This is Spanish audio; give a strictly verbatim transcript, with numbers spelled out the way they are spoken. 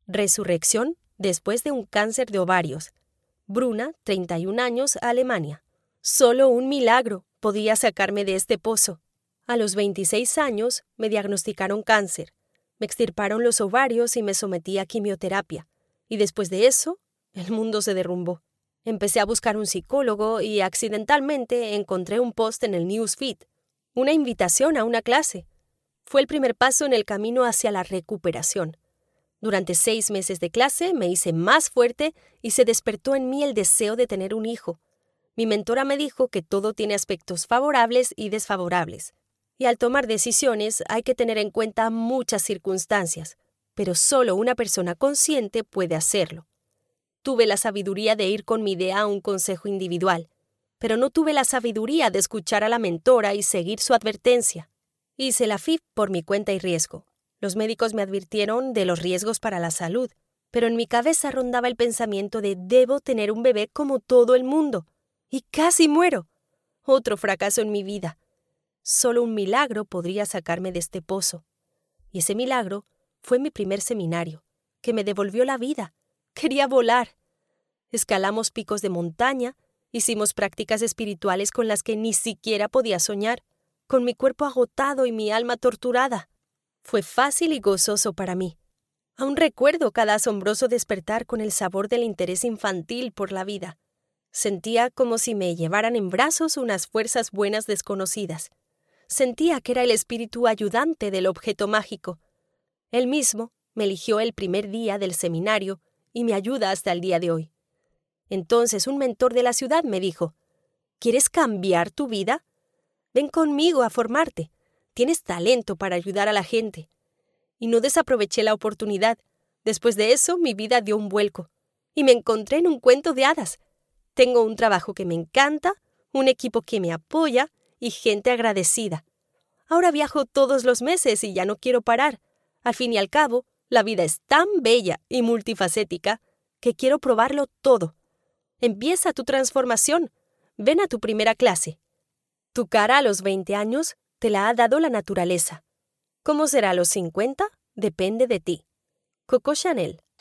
Resurrección después de un cáncer de ovarios. Bruna, treinta y un años, Alemania. Solo un milagro podía sacarme de este pozo. A los veintiséis años me diagnosticaron cáncer. Me extirparon los ovarios y me sometí a quimioterapia. Y después de eso, el mundo se derrumbó. Empecé a buscar un psicólogo y accidentalmente encontré un post en el newsfeed, una invitación a una clase. Fue el primer paso en el camino hacia la recuperación. Durante seis meses de clase me hice más fuerte y se despertó en mí el deseo de tener un hijo. Mi mentora me dijo que todo tiene aspectos favorables y desfavorables. Y al tomar decisiones hay que tener en cuenta muchas circunstancias, pero solo una persona consciente puede hacerlo. Tuve la sabiduría de ir con mi idea a un consejo individual, pero no tuve la sabiduría de escuchar a la mentora y seguir su advertencia. Hice la F I V por mi cuenta y riesgo. Los médicos me advirtieron de los riesgos para la salud, pero en mi cabeza rondaba el pensamiento de debo tener un bebé como todo el mundo. Y casi muero. Otro fracaso en mi vida. Solo un milagro podría sacarme de este pozo. Y ese milagro fue mi primer seminario, que me devolvió la vida. Quería volar. Escalamos picos de montaña, hicimos prácticas espirituales con las que ni siquiera podía soñar, con mi cuerpo agotado y mi alma torturada. Fue fácil y gozoso para mí. Aún recuerdo cada asombroso despertar con el sabor del interés infantil por la vida. Sentía como si me llevaran en brazos unas fuerzas buenas desconocidas. Sentía que era el espíritu ayudante del objeto mágico. Él mismo me eligió el primer día del seminario y me ayuda hasta el día de hoy. Entonces un mentor de la ciudad me dijo, ¿quieres cambiar tu vida? Ven conmigo a formarte. Tienes talento para ayudar a la gente. Y no desaproveché la oportunidad. Después de eso, mi vida dio un vuelco. Y me encontré en un cuento de hadas. Tengo un trabajo que me encanta, un equipo que me apoya y gente agradecida. Ahora viajo todos los meses y ya no quiero parar. Al fin y al cabo, la vida es tan bella y multifacética que quiero probarlo todo. Empieza tu transformación. Ven a tu primera clase. Tu cara a los veinte años te la ha dado la naturaleza. ¿Cómo será a los cincuenta? Depende de ti. Coco Chanel.